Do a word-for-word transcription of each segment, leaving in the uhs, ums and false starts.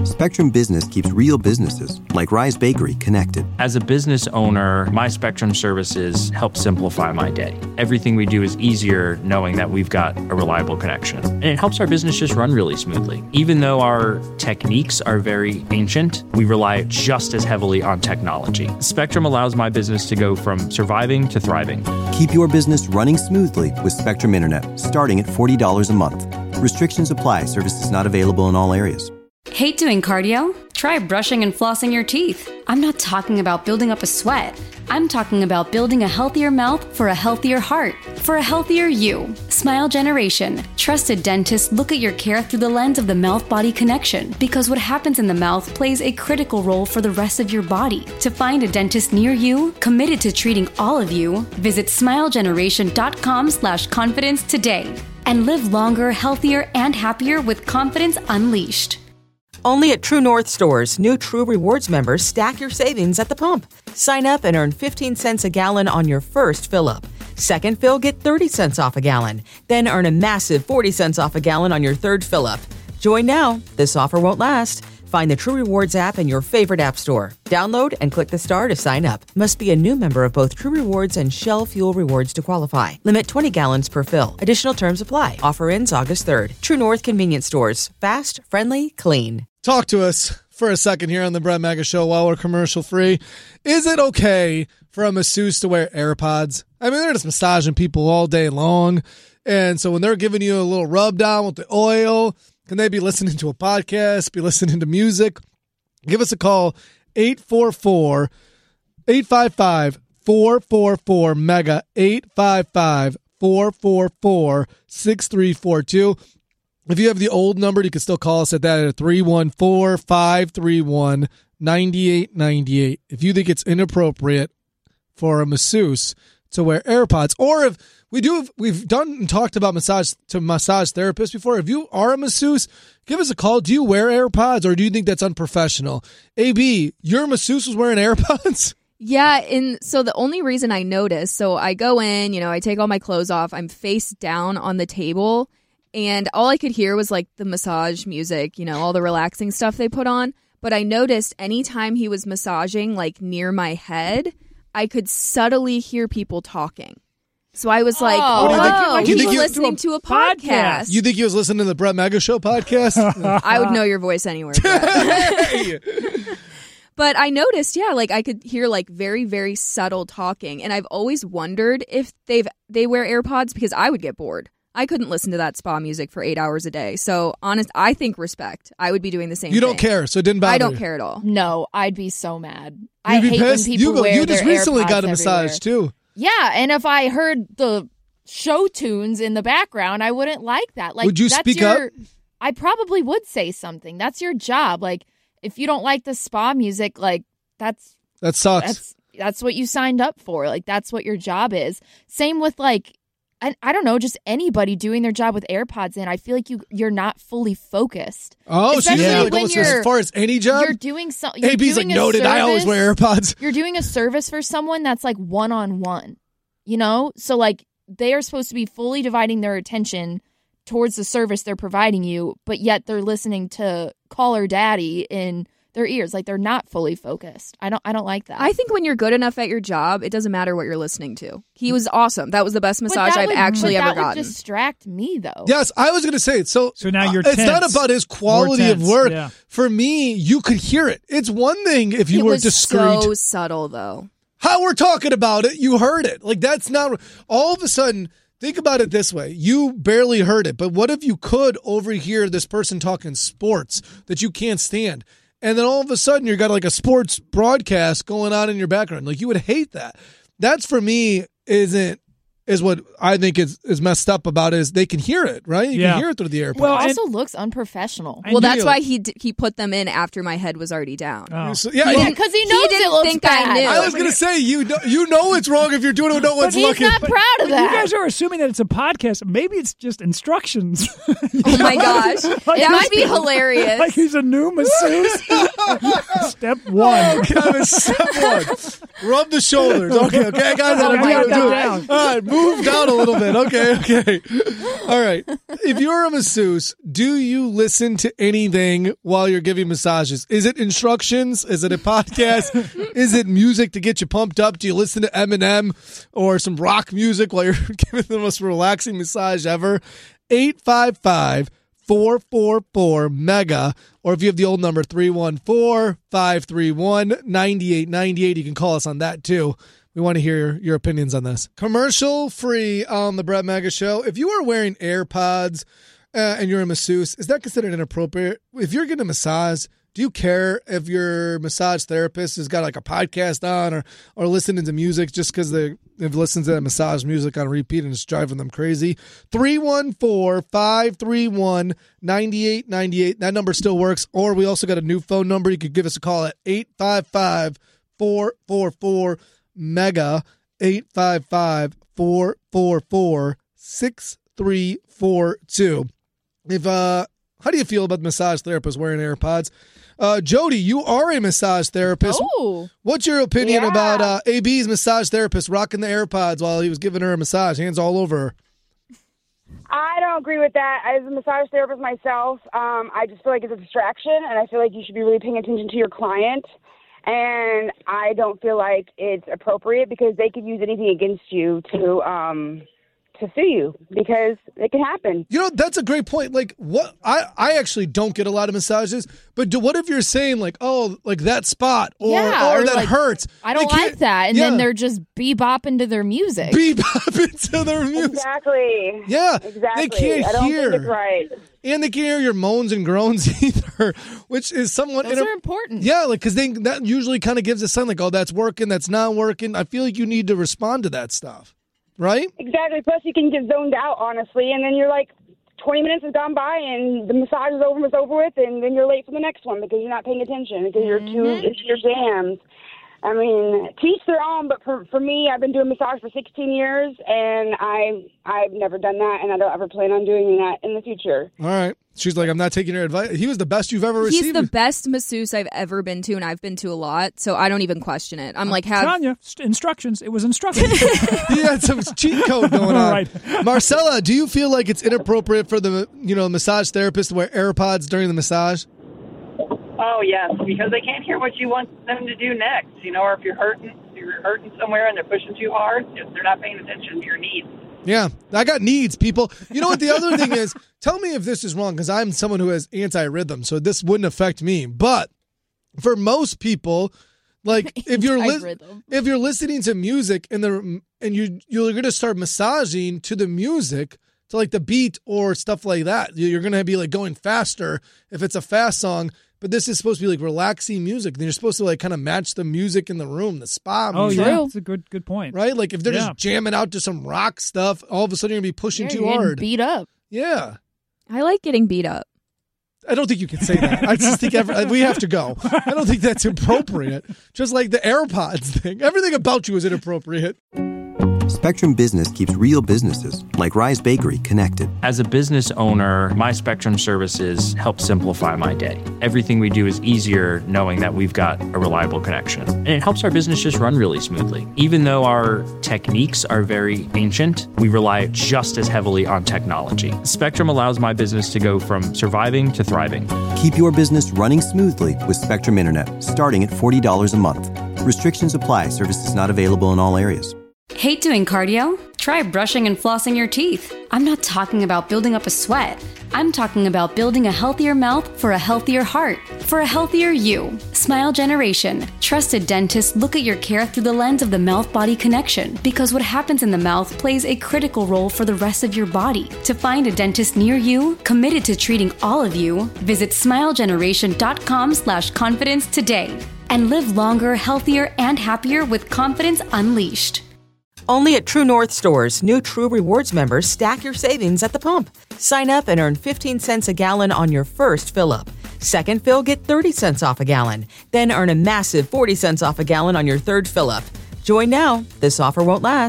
Spectrum Business keeps real businesses, like Rise Bakery, connected. As a business owner, my Spectrum services help simplify my day. Everything we do is easier knowing that we've got a reliable connection. And it helps our business just run really smoothly. Even though our techniques are very ancient, we rely just as heavily on technology. Spectrum allows my business to go from surviving to thriving. Keep your business running smoothly with Spectrum Internet, starting at forty dollars a month. Restrictions apply. Services not available in all areas. Hate doing cardio? Try brushing and flossing your teeth. I'm not talking about building up a sweat. I'm talking about building a healthier mouth for a healthier heart, for a healthier you. Smile Generation. Trusted dentists look at your care through the lens of the mouth-body connection, because what happens in the mouth plays a critical role for the rest of your body. To find a dentist near you, committed to treating all of you, visit smilegeneration.com slash confidence today. And live longer, healthier, and happier with confidence unleashed. Only at True North stores, new True Rewards members stack your savings at the pump. Sign up and earn fifteen cents a gallon on your first fill-up. Second fill, get thirty cents off a gallon. Then earn a massive forty cents off a gallon on your third fill-up. Join now. This offer won't last. Find the True Rewards app in your favorite app store. Download and click the star to sign up. Must be a new member of both True Rewards and Shell Fuel Rewards to qualify. Limit twenty gallons per fill. Additional terms apply. Offer ends August third. True North Convenience Stores. Fast, friendly, clean. Talk to us for a second here on the Brett Mega Show while we're commercial free. Is it okay for a masseuse to wear AirPods? I mean, they're just massaging people all day long. And so when they're giving you a little rub down with the oil, can they be listening to a podcast, be listening to music? Give us a call, eight four four, eight five five, four four four, MEGA, eight five five, four four four, six three four two. If you have the old number, you can still call us at that at three one four, five three one, nine eight nine eight. If you think it's inappropriate for a masseuse to wear AirPods, or if we do, we've done and talked about massage to massage therapists before. If you are a masseuse, give us a call. Do you wear AirPods, or do you think that's unprofessional? A B, your masseuse was wearing AirPods? Yeah, and so the only reason I noticed, so I go in, you know, I take all my clothes off, I'm face down on the table, and all I could hear was like the massage music, you know, all the relaxing stuff they put on. But I noticed anytime he was massaging like near my head, I could subtly hear people talking. So I was like, oh, oh, he's he listening to a podcast. podcast. You think he was listening to the Brett Mega Show podcast? I would know your voice anywhere. But I noticed, yeah, like I could hear like very, very subtle talking. And I've always wondered if they've they wear AirPods, because I would get bored. I couldn't listen to that spa music for eight hours a day. So, honest, I think respect. I would be doing the same You thing. don't care, so it didn't bother I don't you. care at all. No, I'd be so mad. You'd I be hate pissed. when people you go, wear You just their recently AirPods got a massage, everywhere. too. Yeah, and if I heard the show tunes in the background, I wouldn't like that. Like, Would you that's speak your, up? I probably would say something. That's your job. Like, if you don't like the spa music, like, that's... That sucks. That's, that's what you signed up for. Like, that's what your job is. Same with, like, I, I don't know, just anybody doing their job with AirPods in. I feel like you, you're not fully focused. Oh, so Especially yeah, like, when almost you're, as far as any job? You're doing something. A B's like, noted, I always wear AirPods. You're doing a service for someone that's like one-on-one, you know? So, like, they are supposed to be fully dividing their attention towards the service they're providing you, but yet they're listening to Caller Daddy in their ears. Like, they're not fully focused. I don't I don't like that. I think when you're good enough at your job, it doesn't matter what you're listening to. He was awesome. That was the best massage I've would, actually but ever that would gotten. distract me, though. Yes, I was going to say it. So, So now you're uh, it's tense. not about his quality More of tense, work. yeah. For me, you could hear it. It's one thing if you it were was discreet. so subtle, though. How we're talking about it, you heard it. Like, that's not... All of a sudden, think about it this way. You barely heard it, but what if you could overhear this person talking sports that you can't stand? And then all of a sudden, you got like a sports broadcast going on in your background. Like, you would hate that. That's, for me, isn't... is what I think is, is messed up about it, is they can hear it, right? You Yeah. can hear it through the AirPods. Well, it also looks unprofessional. Well, that's why he d- he put them in after my head was already down. Oh. So- yeah, He he- didn't- Because he he knows didn't it looks think I bad. knew. I was going to say, you know, you know it's wrong if you're doing it with no one's But he's looking. not proud of You that. guys are assuming that it's a podcast. Maybe it's just instructions. Oh my gosh. That might be hilarious. Like he's a new masseuse. Step one. Oh, Kevin, step one. Rub the shoulders. Okay, okay, I got that. I got that down. All right, move down a little bit. Okay, okay. All right. If you're a masseuse, do you listen to anything while you're giving massages? Is it instructions? Is it a podcast? Is it music to get you pumped up? Do you listen to Eminem or some rock music while you're giving the most relaxing massage ever? eight five five, four four four, MEGA, or if you have the old number, three one four, five three one, nine eight nine eight, you can call us on that too. We want to hear your opinions on this. Commercial free on the Brett Mega Show. If you are wearing AirPods uh, and you're a masseuse, is that considered inappropriate? If you're getting a massage, do you care if your massage therapist has got like a podcast on or, or listening to music just because they, they've listened to that massage music on repeat and it's driving them crazy? three one four, five three one, nine eight nine eight. That number still works. Or we also got a new phone number. You could give us a call at eight five five, four four four, MEGA, eight five five, four four four, six three four two. If uh, how do you feel about the massage therapist wearing AirPods? Uh, Jody, you are a massage therapist. Oh. What's your opinion Yeah. about uh, A B's massage therapist rocking the AirPods while he was giving her a massage, hands all over her? I don't agree with that. As a massage therapist myself, um, I just feel like it's a distraction, and I feel like you should be really paying attention to your client. And I don't feel like it's appropriate because they could use anything against you to um, to sue you because it can happen. You know, that's a great point. Like, what I, I actually don't get a lot of massages, but do, what if you're saying, like, oh, like that spot or, Yeah, or or that like, hurts? I don't They can't- like that. And yeah. then they're just bebopping to their music. bebop into their music. Exactly. Yeah, Exactly. they can't I don't hear. think it's right. And they can't hear your moans and groans either, which is somewhat Those inter- are important. Yeah, like because they that usually kind of gives a sign like, oh, that's working, that's not working. I feel like you need to respond to that stuff, right? Exactly. Plus, you can get zoned out, honestly, and then you're like, twenty minutes has gone by, and the massage is over, it's over with, and then you're late for the next one because you're not paying attention because you're too into your jams. I mean, teach their own, but for for me, I've been doing massage for sixteen years, and I I've never done that, and I don't ever plan on doing that in the future. All right. She's like, I'm not taking your advice. He was the best you've ever received. He's the best masseuse I've ever been to, and I've been to a lot, so I don't even question it. I'm like, have Tanya, st- instructions. It was instructions. He had some cheat code going on. All right. Marcella, do you feel like it's inappropriate for the you know massage therapist to wear AirPods during the massage? Oh, yes, because they can't hear what you want them to do next, you know, or if you're hurting, you're hurting somewhere and they're pushing too hard, they're not paying attention to your needs. Yeah, I got needs, people. You know what the other thing is? Tell me if this is wrong, because I'm someone who has anti-rhythm, so this wouldn't affect me. But for most people, like if you're li- Anti-rhythm. if you're listening to music and the and you you're going to start massaging to the music, to like the beat or stuff like that, you're going to be like going faster if it's a fast song. But this is supposed to be like relaxing music. Then you're supposed to like kind of match the music in the room, the spa Oh, music. yeah. True. That's a good good point. Right? Like if they're Yeah. just jamming out to some rock stuff, all of a sudden you're going to be pushing Yeah, too you're getting hard. beat up. Yeah. I like getting beat up. I don't think you can say that. I just think every, we have to go. I don't think that's appropriate. Just like the AirPods thing. Everything about you is inappropriate. Spectrum Business keeps real businesses, like Rise Bakery, connected. As a business owner, my Spectrum services help simplify my day. Everything we do is easier knowing that we've got a reliable connection. And it helps our business just run really smoothly. Even though our techniques are very ancient, we rely just as heavily on technology. Spectrum allows my business to go from surviving to thriving. Keep your business running smoothly with Spectrum Internet, starting at forty dollars a month. Restrictions apply. Services not available in all areas. Hate doing cardio? Try brushing and flossing your teeth. I'm not talking about building up a sweat. I'm talking about building a healthier mouth for a healthier heart, for a healthier you. Smile Generation. Trusted dentists look at your care through the lens of the mouth-body connection because what happens in the mouth plays a critical role for the rest of your body. To find a dentist near you, committed to treating all of you, visit smilegeneration.com slash confidence today and live longer, healthier, and happier with confidence unleashed. Only at True North stores, new True Rewards members stack your savings at the pump. Sign up and earn fifteen cents a gallon on your first fill-up. Second fill, get thirty cents off a gallon. Then earn a massive forty cents off a gallon on your third fill-up. Join now. This offer won't last.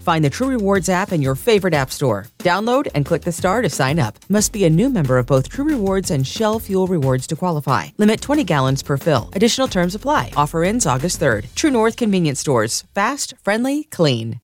Find the True Rewards app in your favorite app store. Download and click the star to sign up. Must be a new member of both True Rewards and Shell Fuel Rewards to qualify. Limit twenty gallons per fill. Additional terms apply. Offer ends August third. True North Convenience Stores. Fast, friendly, clean.